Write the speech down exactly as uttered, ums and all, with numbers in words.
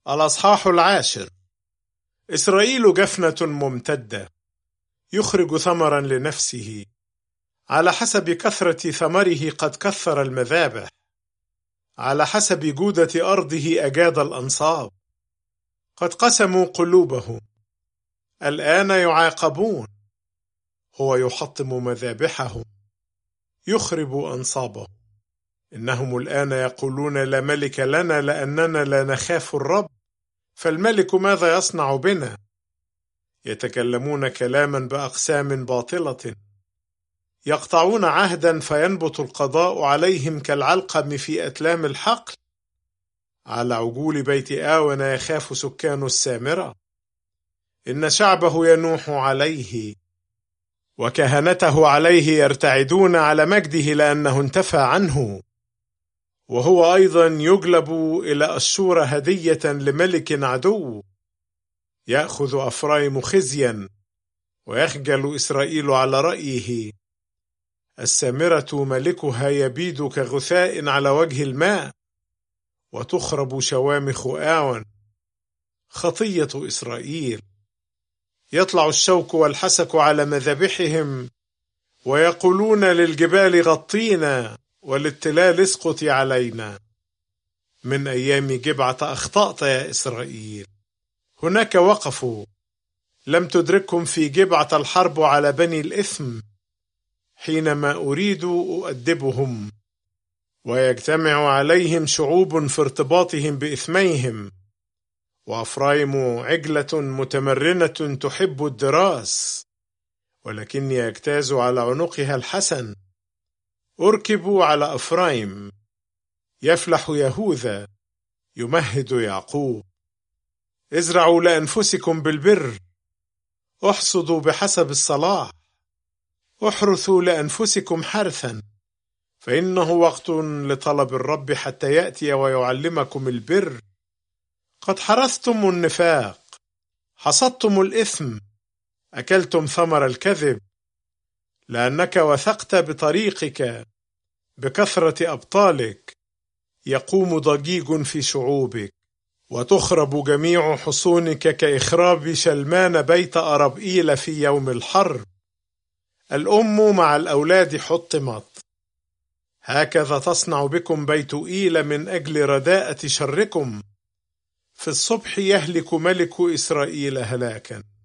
الأصحاح العاشر. إسرائيل جفنة ممتدة، يخرج ثمرا لنفسه، على حسب كثرة ثمره قد كثر المذابح، على حسب جودة أرضه أجاد الأنصاب. قد قسموا قلوبهم، الآن يعاقبون. هو يحطم مذابحهم، يخرب أنصابهم. إنهم الآن يقولون لا ملك لنا لأننا لا نخاف الرب، فالملك ماذا يصنع بنا؟ يتكلمون كلاما بأقسام باطلة، يقطعون عهدا فينبت القضاء عليهم كالعلقم في أتلام الحقل. على عجول بيت آون يخاف سكان السامرة، إن شعبه ينوح عليه، وكهنته عليه يرتعدون على مجده لأنه انتفى عنه. وهو أيضا يجلب إلى أشور هدية لملك عدو. يأخذ أفرايم خزيا، ويخجل إسرائيل على رأيه. السامرة ملكها يبيد كغثاء على وجه الماء، وتخرب شوامخ آون. خطية إسرائيل. يطلع الشوك والحسك على مذابحهم، ويقولون للجبال غطينا، وللتلال اسقطي علينا. من أيام جبعة أخطأت يا إسرائيل، هناك وقفوا، لم تدركهم في جبعة الحرب على بني الإثم. حينما أريد أؤدبهم، ويجتمع عليهم شعوب في ارتباطهم بإثميهم. وأفرايم عجلة متمرنة تحب الدراس، ولكني أجتاز على عنقها الحسن. أركب على أفرايم، يفلح يهوذا، يمهد يعقوب. ازرعوا لأنفسكم بالبر، احصدوا بحسب الصلاح. احرثوا لأنفسكم حرثا، فإنه وقت لطلب الرب حتى يأتي ويعلمكم البر. قد حرثتم النفاق، حصدتم الإثم، أكلتم ثمر الكذب. لأنك وثقت بطريقك، بكثرة أبطالك يقوم ضجيج في شعوبك، وتخرب جميع حصونك كإخراب شلمان بيت أربئيل في يوم الحرب. الأم مع الأولاد حطمت، هكذا تصنع بكم بيت إيل من أجل رداءة شركم. في الصبح يهلك ملك إسرائيل هلاكا.